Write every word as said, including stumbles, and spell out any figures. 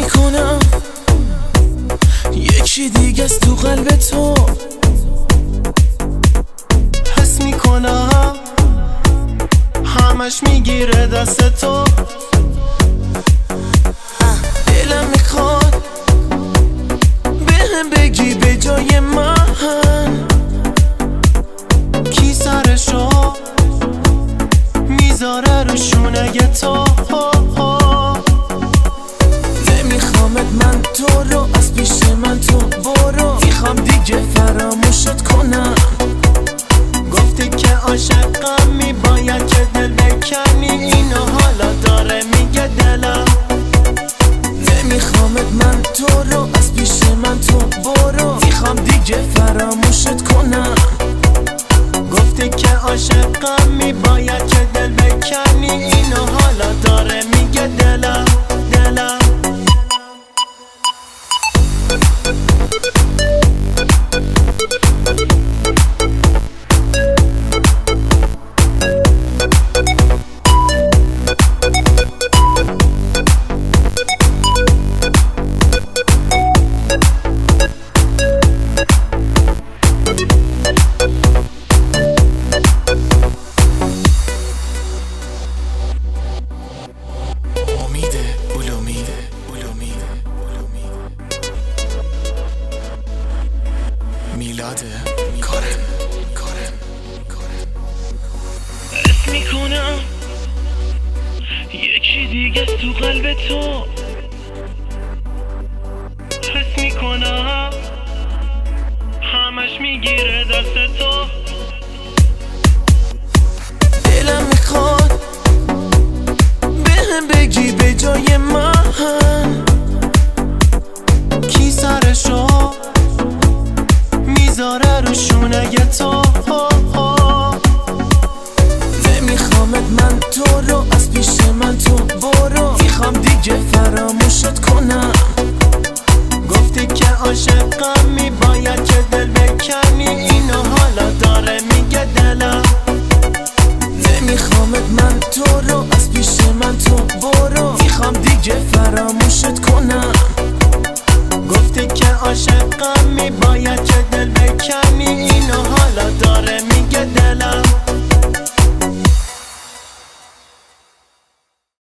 میکنم یکی دیگه است تو قلب تو. حس میکنم همش میگیره دست تو. دلم میخواد بهم بگی به جای من کی سرشو میذاره رو شونه تو. نمیخوامت من تو رو از پیش من تو برو. میخوام دیگه فراموشت کنم. گفتی که عاشقم میباید که دل بکنی. اینو حالا داره میگه دلم. نمیخوامت من تو رو از پیش من تو برو. میخوام دیگه فراموشت کنم. گفتی که عاشقم میباید که دل بکنی. اینو حالا داره میگه دلم دلم. میلاده کارم کارم کارم حس میکنم یکی دیگه است تو قلب تو. حس میکنم همش میگیره دست تو. دلم میخواد بهم بگی به جای من کی سرشو میذاره رو شونه تو.